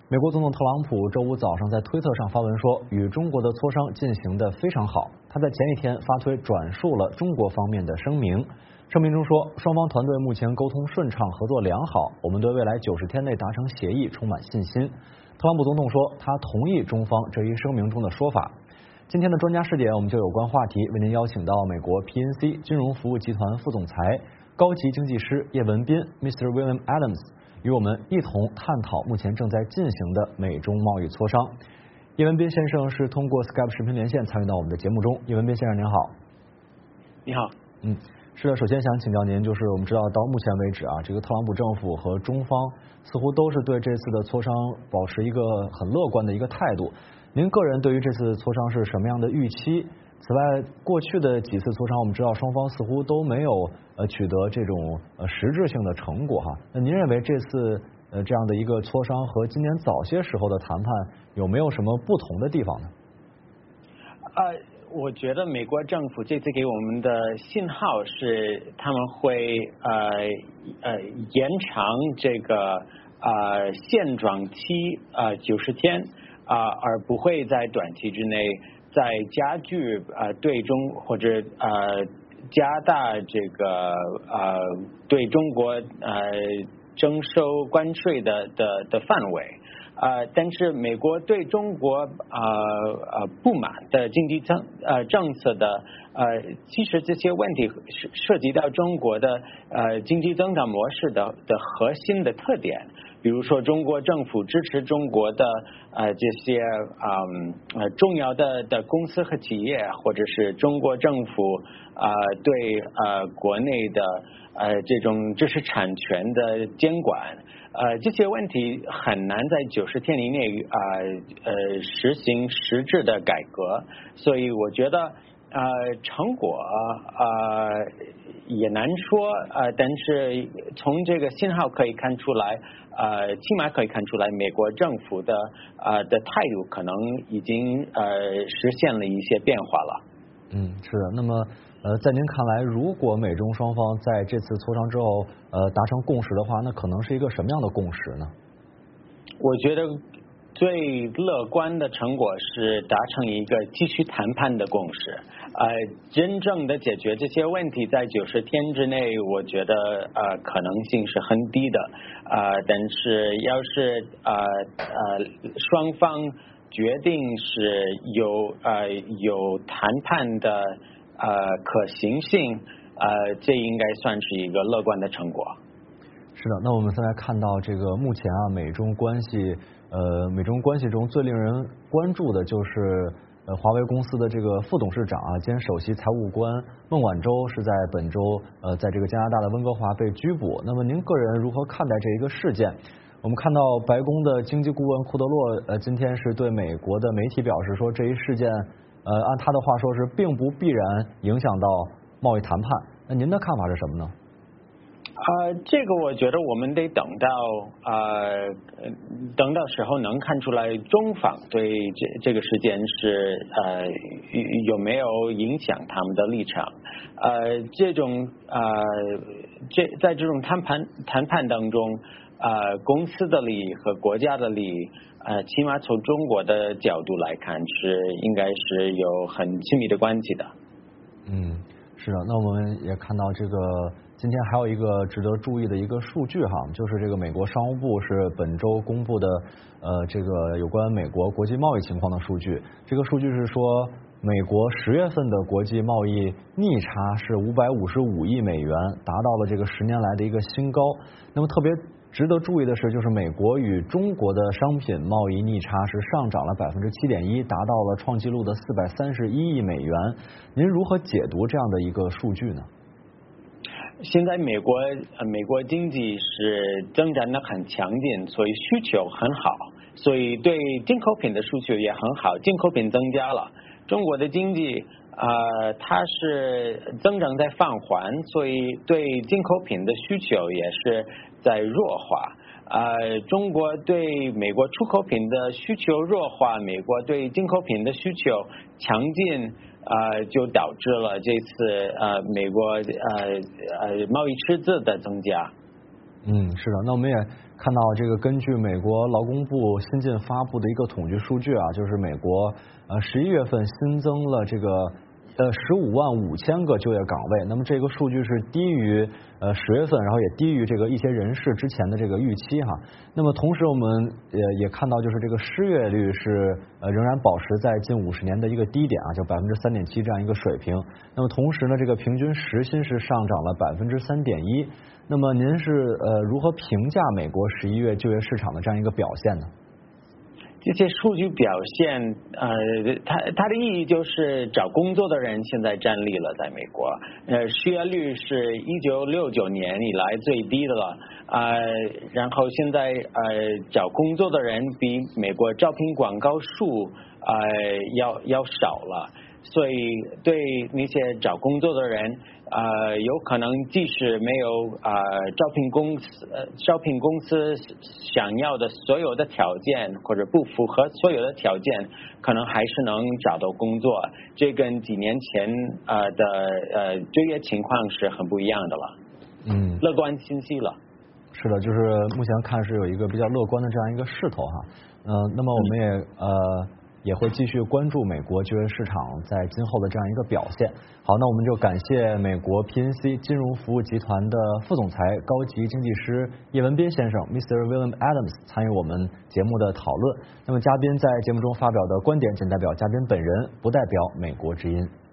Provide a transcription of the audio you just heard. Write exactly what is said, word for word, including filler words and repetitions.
美国总统特朗普周五早上在推特上发文说，与中国的磋商进行得非常好。他在前一天发推转述了中国方面的声明，声明中说，双方团队目前沟通顺畅，合作良好，我们对未来九十天内达成协议充满信心。特朗普总统说，他同意中方这一声明中的说法。今天的专家视点，我们就有关话题为您邀请到美国 P N C 金融服务集团副总裁、高级经济师叶文斌 Mister William Adams。与我们一同探讨目前正在进行的美中贸易磋商。叶文斌先生是通过 Skype 视频连线参与到我们的节目中。叶文斌先生您好。 你好。 嗯，是的，首先想请教您，就是我们知道到目前为止啊，这个特朗普政府和中方似乎都是对这次的磋商保持一个很乐观的一个态度。您个人对于这次磋商是什么样的预期？此外，过去的几次磋商，我们知道双方似乎都没有呃取得这种呃实质性的成果哈。那您认为这次呃这样的一个磋商和今年早些时候的谈判有没有什么不同的地方呢？ 呃，我觉得美国政府这次给我们的信号是他们会呃呃延长这个呃现状期呃九十天啊、呃，而不会在短期之内在加剧呃对中或者呃加大这个呃对中国呃征收关税的的的范围。呃，但是美国对中国呃呃不满的经济政呃政策的呃，其实这些问题涉涉及到中国的呃经济增长模式的的核心的特点，比如说中国政府支持中国的呃这些嗯呃重要的的公司和企业，或者是中国政府呃对呃国内的呃这种知识产权的监管。呃，这些问题很难在九十天以内啊 呃, 呃实行实质的改革，所以我觉得呃成果呃也难说呃，但是从这个信号可以看出来，呃，起码可以看出来美国政府的呃的态度可能已经呃实现了一些变化了。 嗯，是的。那么呃，在您看来，如果美中双方在这次磋商之后呃达成共识的话，那可能是一个什么样的共识呢？ 我觉得最乐观的成果是达成一个继续谈判的共识，呃，真正的解决这些问题在九十天之内，我觉得呃可能性是很低的，呃，但是要是呃呃双方决定是有呃有谈判的呃可行性，呃，这应该算是一个乐观的成果。 是的，那我们现在看到这个目前啊，美中关系呃，美中关系中最令人关注的就是呃，华为公司的这个副董事长啊兼首席财务官孟晚舟是在本周呃，在这个加拿大的温哥华被拘捕。那么您个人如何看待这一个事件？我们看到白宫的经济顾问库德洛呃，今天是对美国的媒体表示说，这一事件呃，按他的话说是并不必然影响到贸易谈判。那您的看法是什么呢？ 呃，这个我觉得我们得等到呃等到时候能看出来中方对这这个事件是呃有没有影响他们的立场。呃，这种呃这在这种谈判谈判当中，呃公司的利益和国家的利益，呃起码从中国的角度来看是应该是有很亲密的关系的。 嗯，是的。那我们也看到这个。今天还有一个值得注意的一个数据哈，就是这个美国商务部是本周公布的呃这个有关美国国际贸易情况的数据。这个数据是说，美国十月份的国际贸易逆差是五百五十五亿美元，达到了这个十年来的一个新高。那么特别值得注意的是，就是美国与中国的商品贸易逆差是上涨了百分之七点一，达到了创纪录的四百三十一亿美元。您如何解读这样的一个数据呢？ 现在美国呃美国经济是增长的很强劲，所以需求很好，所以对进口品的需求也很好，进口品增加了。中国的经济呃它是增长在放缓，所以对进口品的需求也是在弱化。呃，中国对美国出口品的需求弱化，美国对进口品的需求强劲。呃，就导致了这次呃美国呃呃贸易赤字的增加。 嗯，是的。那我们也看到这个根据美国劳工部新近发布的一个统计数据啊，就是美国呃十一月份新增了这个呃十五万五千个就业岗位，那么这个数据是低于呃十月份，然后也低于这个一些人士之前的这个预期哈。那么同时我们也也看到，就是这个失业率是呃仍然保持在近五十年的一个低点啊，就百分之三点七这样一个水平。那么同时呢，这个平均时薪是上涨了百分之三点一。那么您是呃如何评价美国十一月就业市场的这样一个表现呢？ 这些数据表现，呃，它它的意义就是找工作的人现在站立了，在美国，呃，失业率是一九六九年以来最低的了，呃，然后现在呃找工作的人比美国招聘广告数呃要要少了，所以对那些找工作的人。呃，有可能即使没有呃招聘公司呃招聘公司想要的所有的条件，或者不符合所有的条件，可能还是能找到工作。这跟几年前呃的呃就业情况是很不一样的了。 嗯， 乐观信息了。 是的，就是目前看是有一个比较乐观的这样一个势头哈。嗯、呃，那么我们也呃。也会继续关注美国就业市场在今后的这样一个表现。好，那我们就感谢美国 P N C 金融服务集团的副总裁、高级经济师叶文斌先生 Mister William Adams 参与我们节目的讨论。那么嘉宾在节目中发表的观点仅代表嘉宾本人，不代表美国之音。